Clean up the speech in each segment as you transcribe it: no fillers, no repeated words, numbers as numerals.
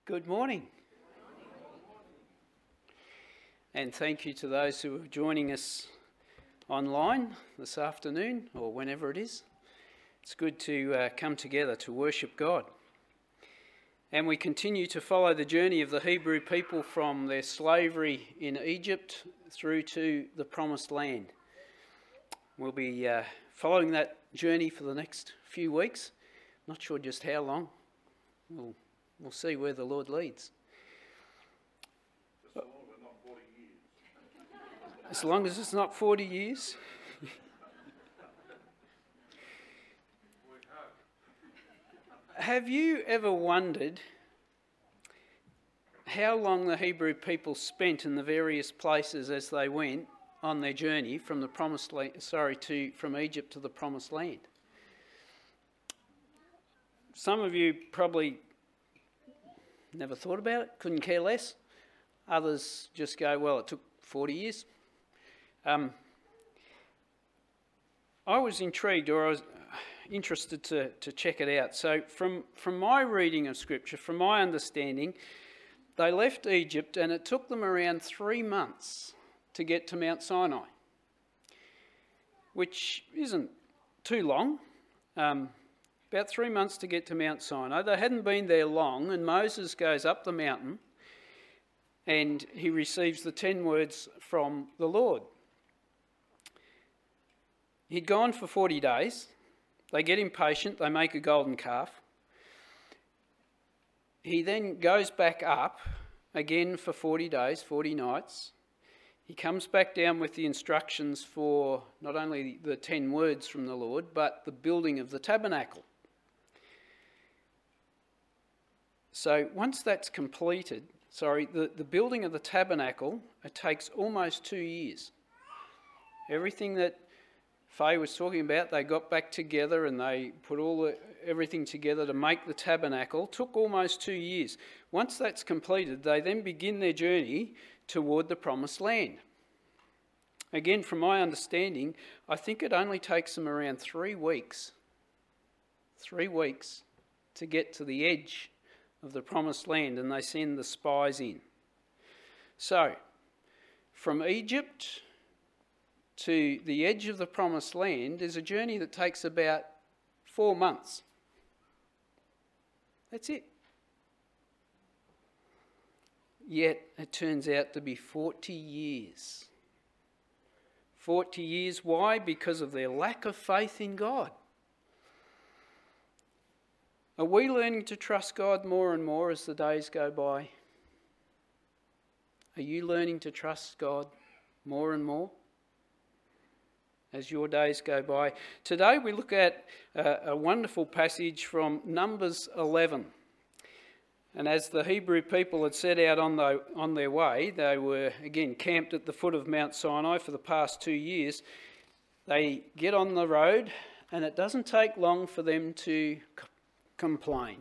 Good morning. And thank you to those who are joining us online this afternoon or whenever it is. It's good to come together to worship God. And we continue to follow the journey of the Hebrew people from their slavery in Egypt through to the Promised Land. We'll be following that journey for the next few weeks. Not sure just how long. We'll see where the Lord leads. Just as long as it's not 40 years. As long as it's not 40 years. Have you ever wondered how long the Hebrew people spent in the various places as they went on their journey from the Promised Land, from Egypt to the Promised Land? Some of you probably never thought about it, couldn't care less. Others just go, well, it took 40 years. I was intrigued, or I was interested to check it out. So from my reading of Scripture, from my understanding, they left Egypt and it took them around 3 months to get to Mount Sinai, which isn't too long. About 3 months to get to Mount Sinai. They hadn't been there long, and Moses goes up the mountain and he receives the 10 words from the Lord. He'd gone for 40 days. They get impatient. They make a golden calf. He then goes back up again for 40 days, 40 nights. He comes back down with the instructions for not only the 10 words from the Lord, but the building of the tabernacle. So once that's completed, the building of the tabernacle, it takes almost 2 years. Everything that Faye was talking about, they got back together and they put everything together to make the tabernacle. Took almost 2 years. Once that's completed, they then begin their journey toward the Promised Land. Again, from my understanding, I think it only takes them around 3 weeks. 3 weeks to get to the edge of the Promised Land, and they send the spies in. So, from Egypt to the edge of the Promised Land is a journey that takes about 4 months. That's it. Yet it turns out to be 40 years. 40 years. Why? Because of their lack of faith in God. Are we learning to trust God more and more as the days go by? Are you learning to trust God more and more as your days go by? Today we look at a wonderful passage from Numbers 11. And as the Hebrew people had set out on their way, they were again camped at the foot of Mount Sinai for the past 2 years. They get on the road and it doesn't take long for them to complain.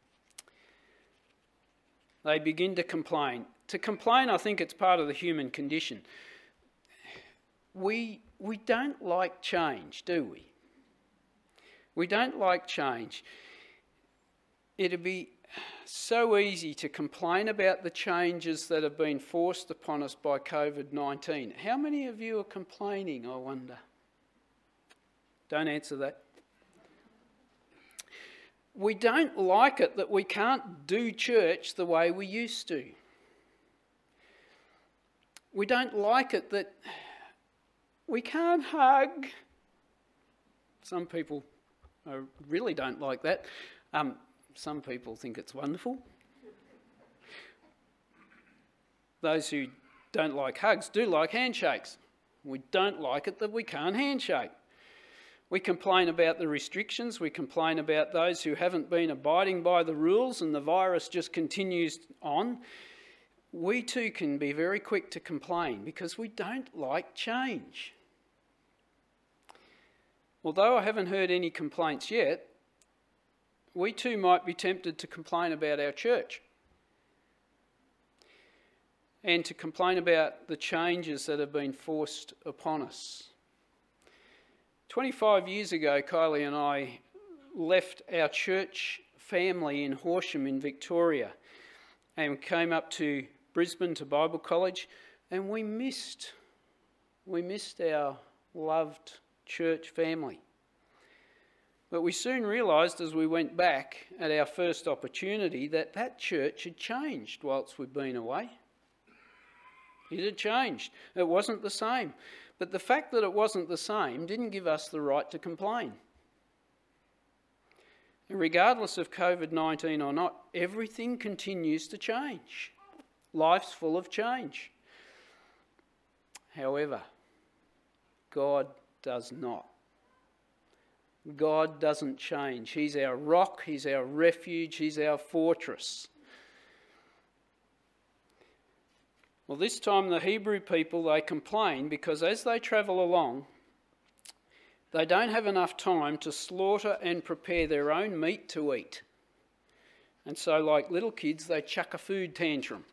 They begin to complain. To complain, I think it's part of the human condition. We don't like change, do we? We don't like change. It'd be so easy to complain about the changes that have been forced upon us by COVID-19. How many of you are complaining, I wonder? Don't answer that. We don't like it that we can't do church the way we used to. We don't like it that we can't hug. Some people really don't like that. Some people think it's wonderful. Those who don't like hugs do like handshakes. We don't like it that we can't handshake. We complain about the restrictions. We complain about those who haven't been abiding by the rules and the virus just continues on. We too can be very quick to complain because we don't like change. Although I haven't heard any complaints yet, we too might be tempted to complain about our church and to complain about the changes that have been forced upon us. 25 years ago, Kylie and I left our church family in Horsham in Victoria and came up to Brisbane to Bible college, and we missed our loved church family. But we soon realised as we went back at our first opportunity that church had changed whilst we'd been away. It had changed. It wasn't the same. But the fact that it wasn't the same didn't give us the right to complain. And regardless of COVID-19 or not, everything continues to change. Life's full of change. However, God does not. God doesn't change. He's our rock, He's our refuge, He's our fortress. Well, this time the Hebrew people, they complain because as they travel along, they don't have enough time to slaughter and prepare their own meat to eat. And so, like little kids, they chuck a food tantrum.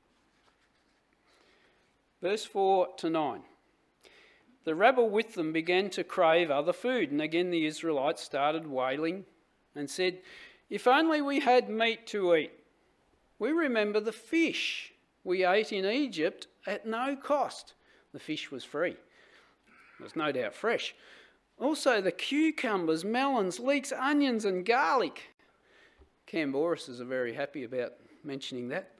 Verse 4 to 9. The rabble with them began to crave other food, and again the Israelites started wailing and said, "If only we had meat to eat. We remember the fish we ate in Egypt at no cost." The fish was free. It was no doubt fresh. Also the cucumbers, melons, leeks, onions and garlic. Camboris are very happy about mentioning that.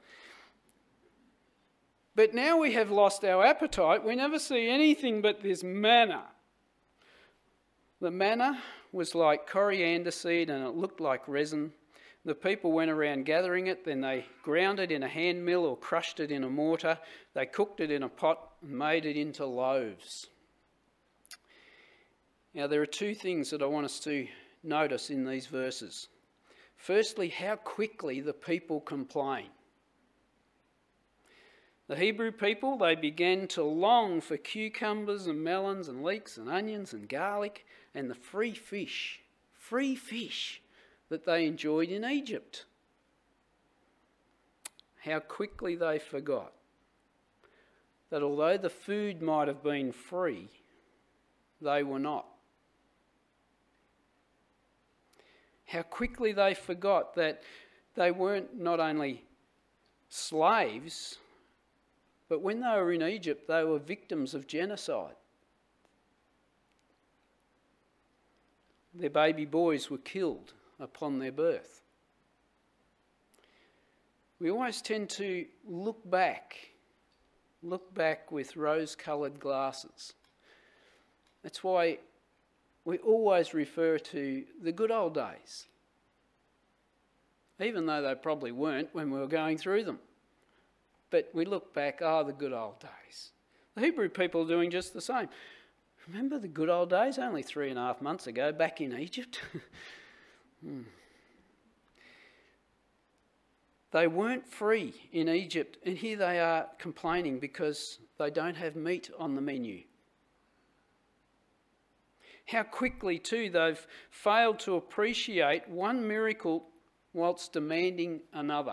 But now we have lost our appetite. We never see anything but this manna. The manna was like coriander seed and it looked like resin. The people went around gathering it, then they ground it in a hand mill or crushed it in a mortar. They cooked it in a pot and made it into loaves. Now there are two things that I want us to notice in these verses. Firstly, how quickly the people complain. The Hebrew people, they began to long for cucumbers and melons and leeks and onions and garlic and the free fish that they enjoyed in Egypt. How quickly they forgot that although the food might have been free, they were not. How quickly they forgot that they weren't not only slaves, but when they were in Egypt, they were victims of genocide. Their baby boys were killed upon their birth. We always tend to look back with rose-coloured glasses. That's why we always refer to the good old days, even though they probably weren't when we were going through them. But we look back, the good old days. The Hebrew people are doing just the same. Remember the good old days only 3.5 months ago back in Egypt? They weren't free in Egypt, and here they are complaining because they don't have meat on the menu. How quickly, too, they've failed to appreciate one miracle whilst demanding another.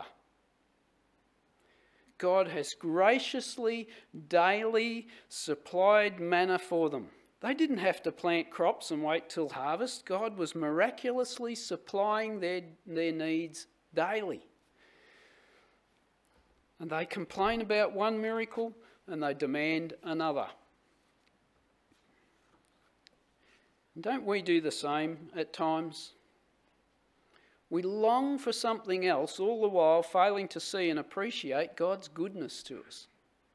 God has graciously, daily supplied manna for them. They didn't have to plant crops and wait till harvest. God was miraculously supplying their needs daily. And they complain about one miracle and they demand another. Don't we do the same at times? We long for something else, all the while failing to see and appreciate God's goodness to us.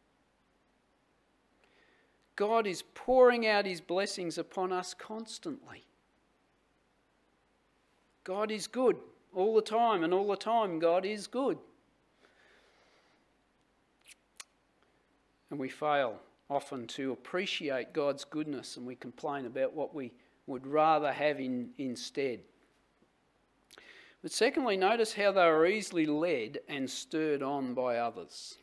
God is pouring out His blessings upon us constantly. God is good all the time, and all the time God is good. And we fail often to appreciate God's goodness, and we complain about what we would rather have instead. But secondly, notice how they were easily led and stirred on by others.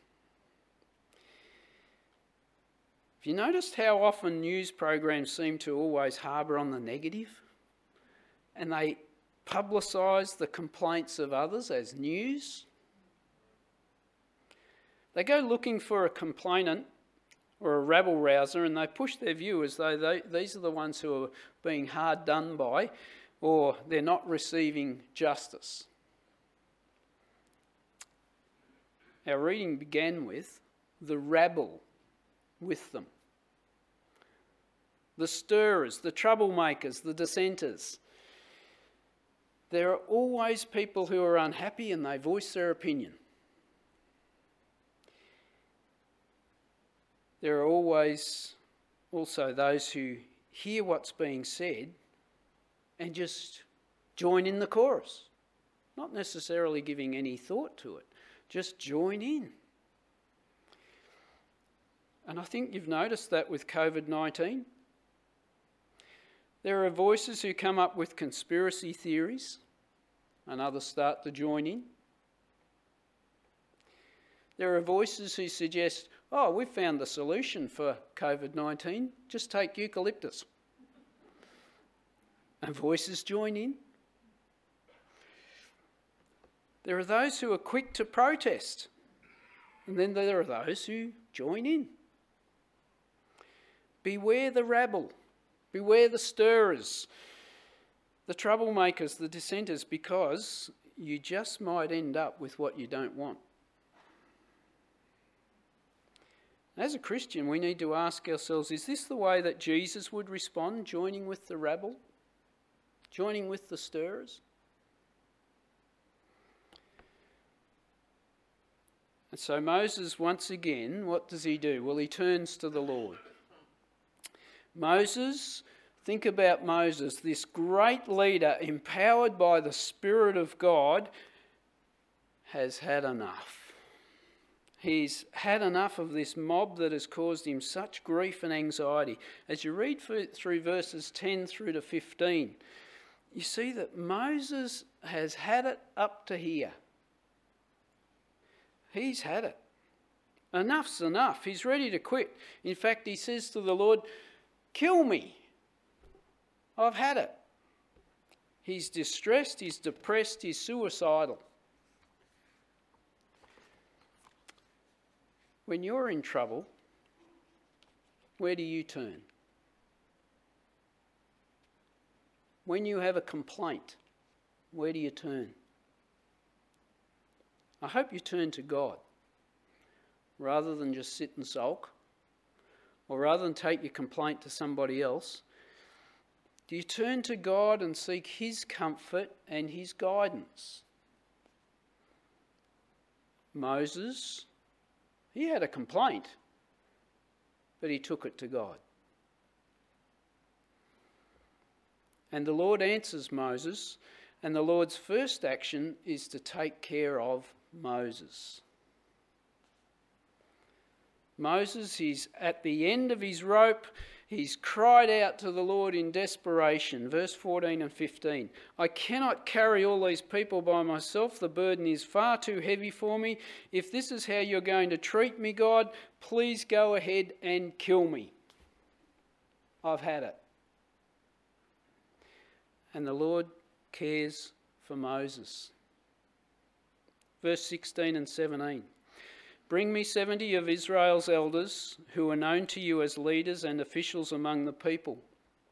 Have you noticed how often news programs seem to always harbour on the negative? And they publicise the complaints of others as news? They go looking for a complainant or a rabble-rouser and they push their view as though these are the ones who are being hard done by, or they're not receiving justice. our reading began with the rabble with them. The stirrers, the troublemakers, the dissenters. There are always people who are unhappy and they voice their opinion. There are always also those who hear what's being said and just join in the chorus, not necessarily giving any thought to it, just join in. And I think you've noticed that with COVID-19. There are voices who come up with conspiracy theories and others start to join in. There are voices who suggest, oh, we've found the solution for COVID-19, just take eucalyptus. And voices join in. There are those who are quick to protest, and then there are those who join in. Beware the rabble, beware the stirrers, the troublemakers, the dissenters, because you just might end up with what you don't want. As a Christian, we need to ask ourselves, is this the way that Jesus would respond, joining with the rabble, joining with the stirrers? And so Moses, once again, what does he do? Well, he turns to the Lord. Moses, think about Moses, this great leader empowered by the Spirit of God, has had enough. He's had enough of this mob that has caused him such grief and anxiety. As you read through verses 10 through to 15, you see that Moses has had it up to here. He's had it. Enough's enough. He's ready to quit. In fact, he says to the Lord, kill me. I've had it. He's distressed, he's depressed, he's suicidal. When you're in trouble, where do you turn? When you have a complaint, where do you turn? I hope you turn to God, rather than just sit and sulk, or rather than take your complaint to somebody else. Do you turn to God and seek His comfort and His guidance? Moses, he had a complaint, but he took it to God. And the Lord answers Moses, and the Lord's first action is to take care of Moses. Moses, he's at the end of his rope. He's cried out to the Lord in desperation. Verse 14 and 15. I cannot carry all these people by myself. The burden is far too heavy for me. If this is how you're going to treat me, God, please go ahead and kill me. I've had it. And the Lord cares for Moses. Verse 16 and 17. Bring me 70 of Israel's elders who are known to you as leaders and officials among the people.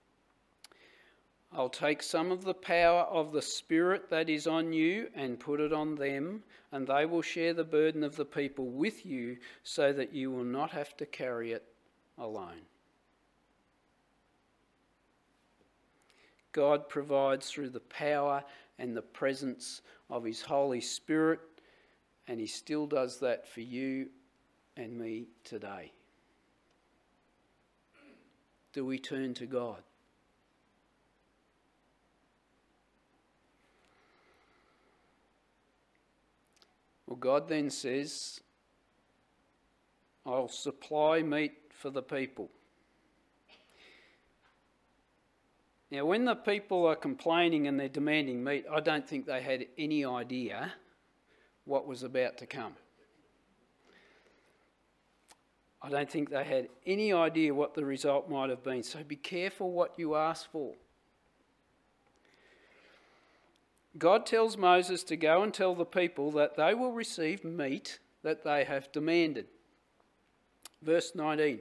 I'll take some of the power of the Spirit that is on you and put it on them, and they will share the burden of the people with you so that you will not have to carry it alone. God provides through the power and the presence of His Holy Spirit, and He still does that for you and me today. Do we turn to God? Well, God then says, I'll supply meat for the people. Now, when the people are complaining and they're demanding meat, I don't think they had any idea what was about to come. I don't think they had any idea what the result might have been. So be careful what you ask for. God tells Moses to go and tell the people that they will receive meat that they have demanded. Verse 19.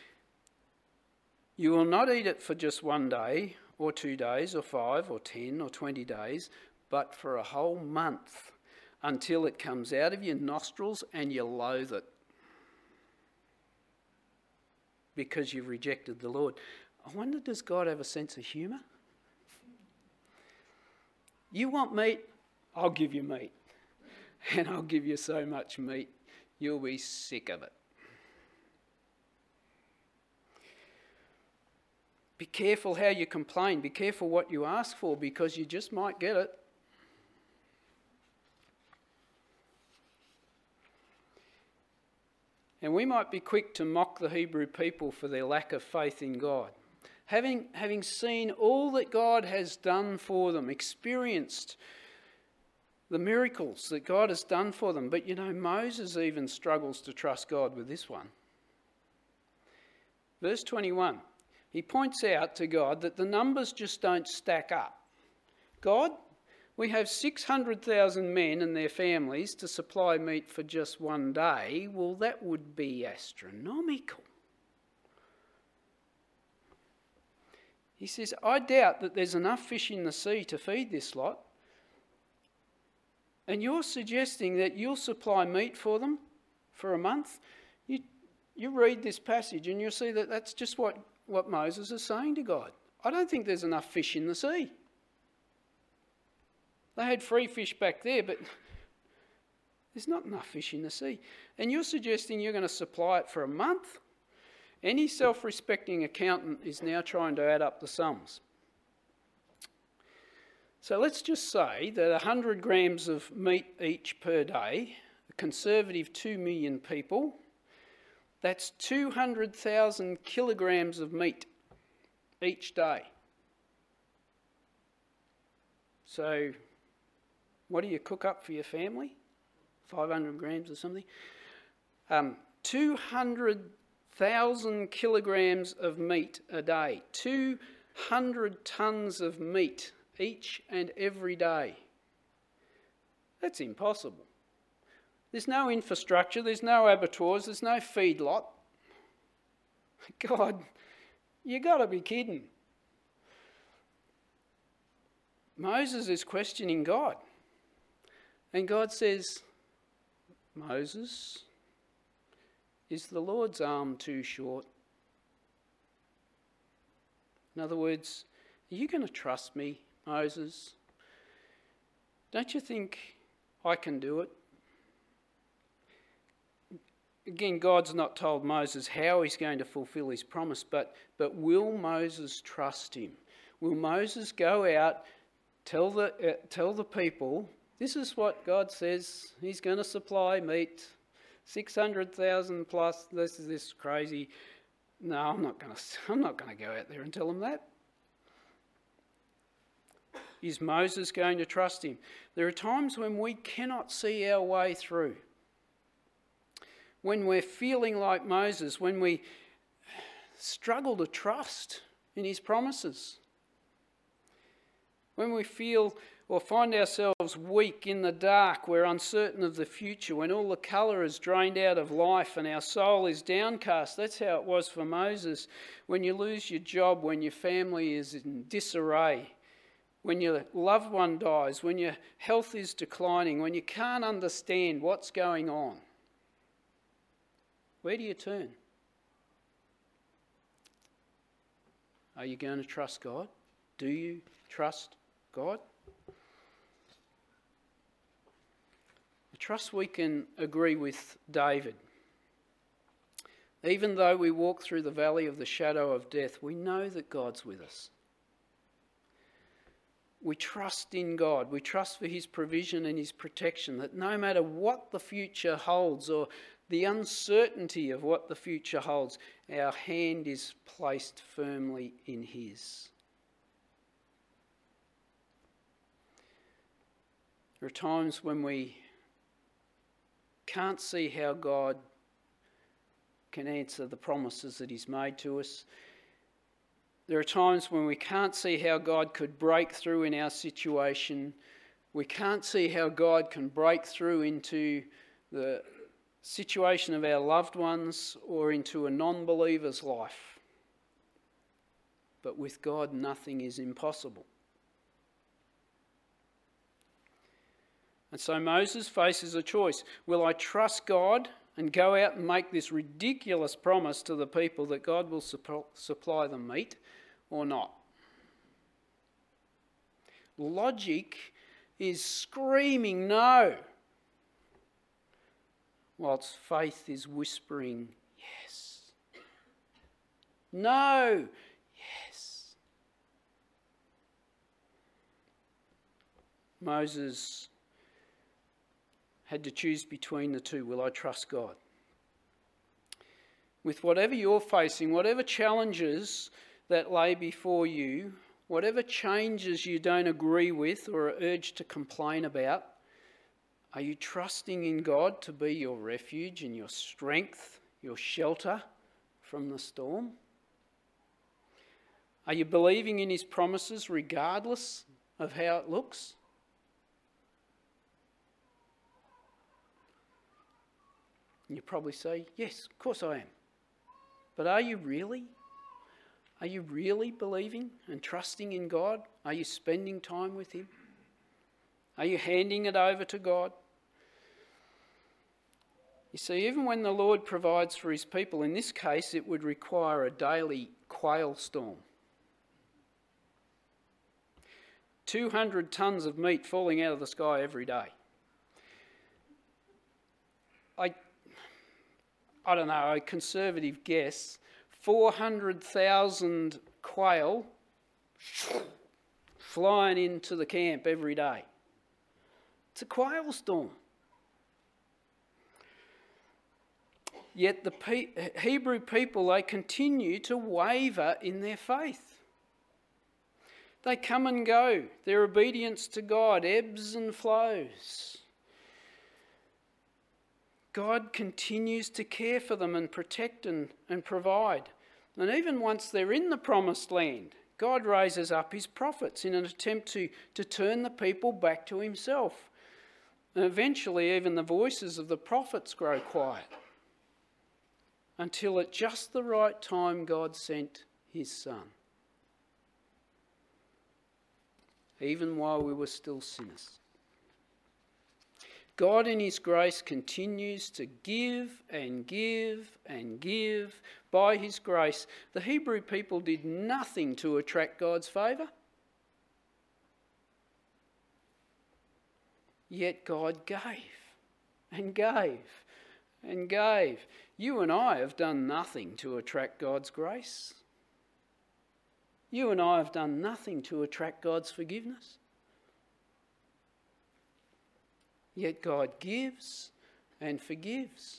You will not eat it for just 1 day, or 2 days, or 5, or 10, or 20 days, but for a whole month, until it comes out of your nostrils and you loathe it because you've rejected the Lord. I wonder, does God have a sense of humour? You want meat? I'll give you meat. And I'll give you so much meat, you'll be sick of it. Be careful how you complain. Be careful what you ask for, because you just might get it. And we might be quick to mock the Hebrew people for their lack of faith in God. Having seen all that God has done for them, experienced the miracles that God has done for them. But you know, Moses even struggles to trust God with this one. Verse 21, he points out to God that the numbers just don't stack up. God, we have 600,000 men and their families to supply meat for just one day. Well, that would be astronomical. He says, I doubt that there's enough fish in the sea to feed this lot. And you're suggesting that you'll supply meat for them for a month? You read this passage and you'll see that that's just what Moses is saying to God. I don't think there's enough fish in the sea. They had free fish back there, but there's not enough fish in the sea. And you're suggesting you're going to supply it for a month? Any self-respecting accountant is now trying to add up the sums. So let's just say that 100 grams of meat each per day, a conservative 2 million people, that's 200,000 kilograms of meat each day. So what do you cook up for your family? 500 grams or something? 200,000 kilograms of meat a day. 200 tons of meat each and every day. That's impossible. There's no infrastructure, there's no abattoirs, there's no feedlot. God, you got to be kidding. Moses is questioning God. And God says, Moses, is the Lord's arm too short? In other words, are you going to trust me, Moses? Don't you think I can do it? Again, God's not told Moses how he's going to fulfill his promise, but will Moses trust him? Will Moses go out, tell the people, this is what God says, he's going to supply meat, 600,000 plus, this is this crazy. No, I'm not going to go out there and tell them that. Is Moses going to trust him? There are times when we cannot see our way through. When we're feeling like Moses, when we struggle to trust in his promises. When we feel or find ourselves weak in the dark, we're uncertain of the future, when all the colour is drained out of life and our soul is downcast. That's how it was for Moses. When you lose your job, when your family is in disarray, when your loved one dies, when your health is declining, when you can't understand what's going on. Where do you turn? Are you going to trust God? Do you trust God? I trust we can agree with David. Even though we walk through the valley of the shadow of death, we know that God's with us. We trust in God. We trust for his provision and his protection, that no matter what the future holds or the uncertainty of what the future holds, our hand is placed firmly in his. There are times when we can't see how God can answer the promises that he's made to us. There are times when we can't see how God could break through in our situation. We can't see how God can break through into the situation of our loved ones or into a non-believer's life. But with God, nothing is impossible. And so Moses faces a choice. Will I trust God and go out and make this ridiculous promise to the people that God will supply them meat, or not? Logic is screaming no, whilst faith is whispering yes. No, yes. Moses had to choose between the two. Will I trust God? With whatever you're facing, whatever challenges that lay before you, whatever changes you don't agree with or are urged to complain about, are you trusting in God to be your refuge and your strength, your shelter from the storm? Are you believing in his promises regardless of how it looks? You probably say, yes, of course I am. But are you really? Are you really believing and trusting in God? Are you spending time with him? Are you handing it over to God? You see, even when the Lord provides for his people, in this case it would require a daily quail storm. 200 tons of meat falling out of the sky every day. I don't know, a conservative guess, 400,000 quail flying into the camp every day. It's a quail storm. Yet the Hebrew people, they continue to waver in their faith. They come and go. Their obedience to God ebbs and flows. God continues to care for them and protect and provide. And even once they're in the promised land, God raises up his prophets in an attempt to turn the people back to himself. And eventually even the voices of the prophets grow quiet, until at just the right time God sent his Son, even while we were still sinners. God in his grace continues to give and give and give by his grace. The Hebrew people did nothing to attract God's favour. Yet God gave and gave and gave. You and I have done nothing to attract God's grace. You and I have done nothing to attract God's forgiveness. Yet God gives and forgives.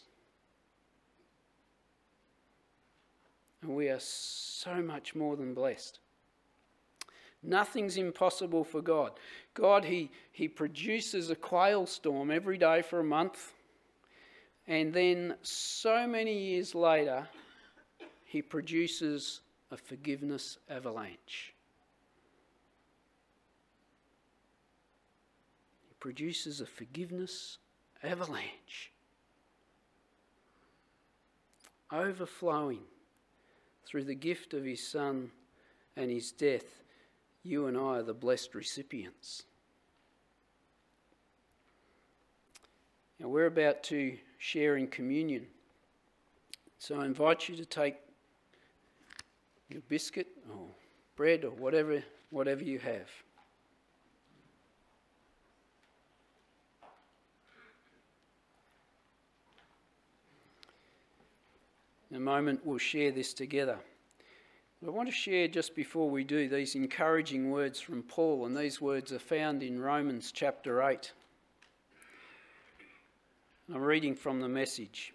And we are so much more than blessed. Nothing's impossible for God. God, he produces a quail storm every day for a month. And then so many years later, he produces a forgiveness avalanche. Produces a forgiveness avalanche, overflowing through the gift of his Son and his death. You and I are the blessed recipients. Now we're about to share in communion, so I invite you to take your biscuit or bread or whatever you have. In a moment we'll share this together. But I want to share just before we do these encouraging words from Paul, and these words are found in Romans chapter 8. I'm reading from the Message.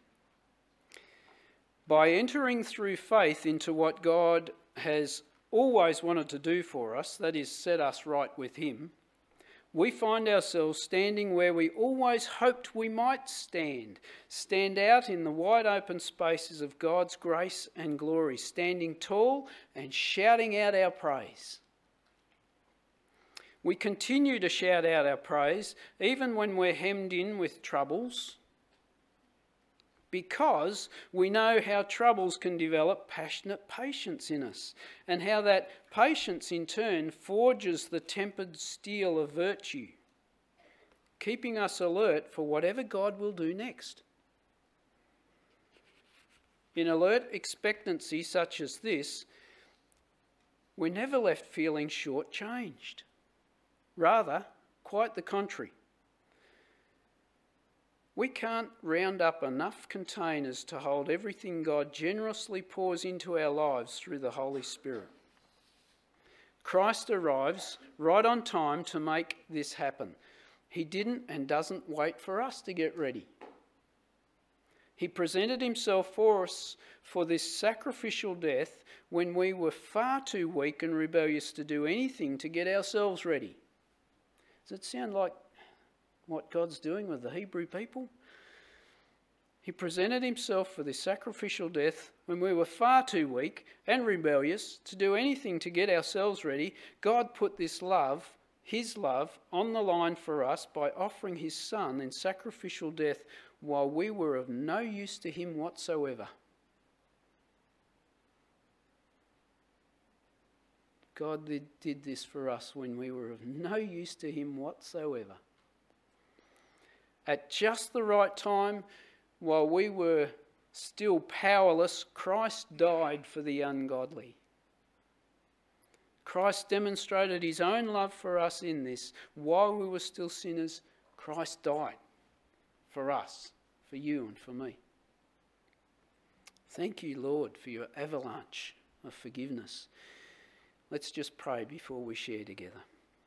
By entering through faith into what God has always wanted to do for us, that is, set us right with him, we find ourselves standing where we always hoped we might stand out in the wide open spaces of God's grace and glory, standing tall and shouting out our praise. We continue to shout out our praise even when we're hemmed in with troubles, because we know how troubles can develop passionate patience in us, and how that patience in turn forges the tempered steel of virtue, keeping us alert for whatever God will do next. In alert expectancy such as this, we're never left feeling shortchanged. Rather, quite the contrary. We can't round up enough containers to hold everything God generously pours into our lives through the Holy Spirit. Christ arrives right on time to make this happen. He didn't and doesn't wait for us to get ready. He presented himself for us for this sacrificial death when we were far too weak and rebellious to do anything to get ourselves ready. Does it sound like what God's doing with the Hebrew people? He presented himself for this sacrificial death when we were far too weak and rebellious to do anything to get ourselves ready. God put this love, his love, on the line for us by offering his Son in sacrificial death while we were of no use to him whatsoever. God did this for us when we were of no use to him whatsoever. At just the right time, while we were still powerless, Christ died for the ungodly. Christ demonstrated his own love for us in this. While we were still sinners, Christ died for us, for you and for me. Thank you, Lord, for your avalanche of forgiveness. Let's just pray before we share together.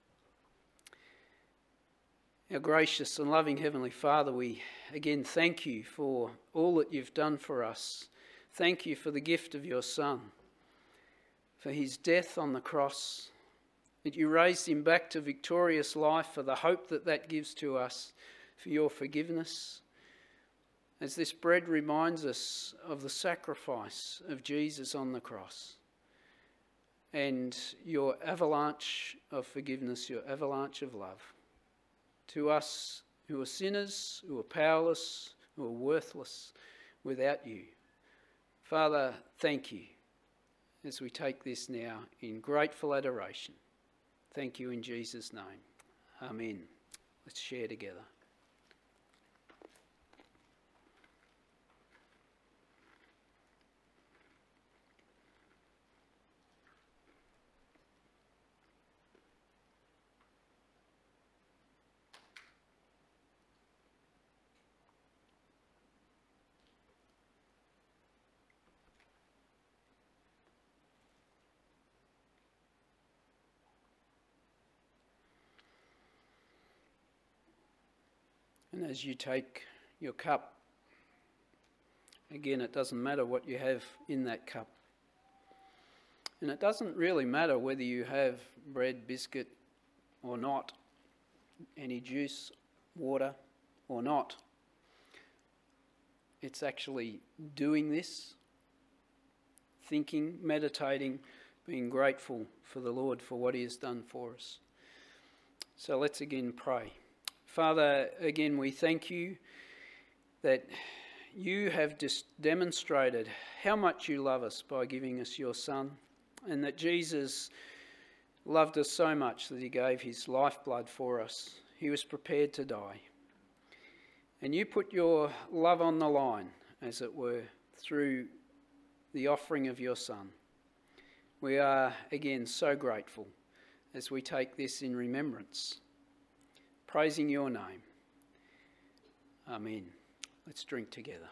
Our gracious and loving Heavenly Father, we again thank you for all that you've done for us. Thank you for the gift of your Son, for his death on the cross, that you raised him back to victorious life, for the hope that that gives to us, for your forgiveness. As this bread reminds us of the sacrifice of Jesus on the cross and your avalanche of forgiveness, your avalanche of love. To us who are sinners, who are powerless, who are worthless without you. Father, thank you as we take this now in grateful adoration. Thank you in Jesus' name. Amen. Let's share together. And as you take your cup, again, it doesn't matter what you have in that cup. And it doesn't really matter whether you have bread, biscuit or not, any juice, water or not. It's actually doing this, thinking, meditating, being grateful for the Lord for what he has done for us. So let's again pray. Father, again, we thank you that you have demonstrated how much you love us by giving us your Son, and that Jesus loved us so much that he gave his lifeblood for us. He was prepared to die. And you put your love on the line, as it were, through the offering of your Son. We are, again, so grateful as we take this in remembrance, praising your name. Amen. Let's drink together.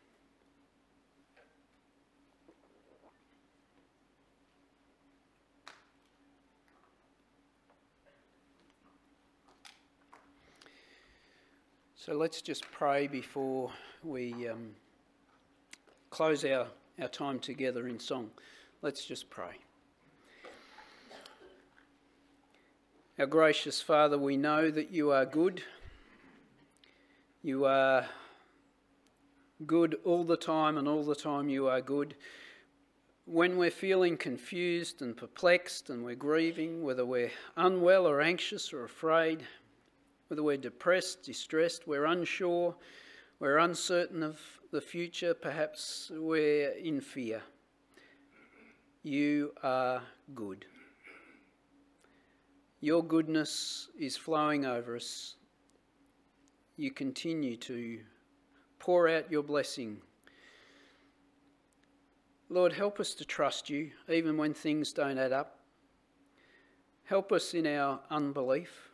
So let's just pray before we close our time together in song. Let's just pray. Our gracious Father, we know that you are good. You are good all the time, and all the time you are good. When we're feeling confused and perplexed and we're grieving, whether we're unwell or anxious or afraid, whether we're depressed, distressed, we're unsure, we're uncertain of the future, perhaps we're in fear, you are good. Your goodness is flowing over us. you continue to pour out your blessing. Lord, help us to trust you even when things don't add up. Help us in our unbelief.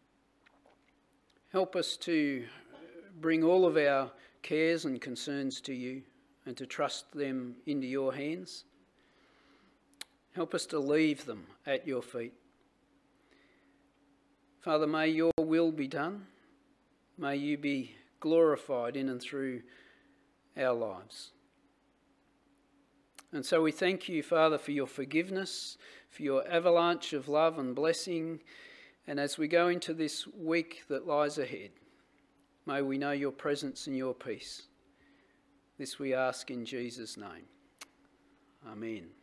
Help us to bring all of our cares and concerns to you and to trust them into your hands. Help us to leave them at your feet. Father, may your will be done. May you be glorified in and through our lives. And so we thank you, Father, for your forgiveness, for your avalanche of love and blessing. And as we go into this week that lies ahead, may we know your presence and your peace. This we ask in Jesus' name. Amen.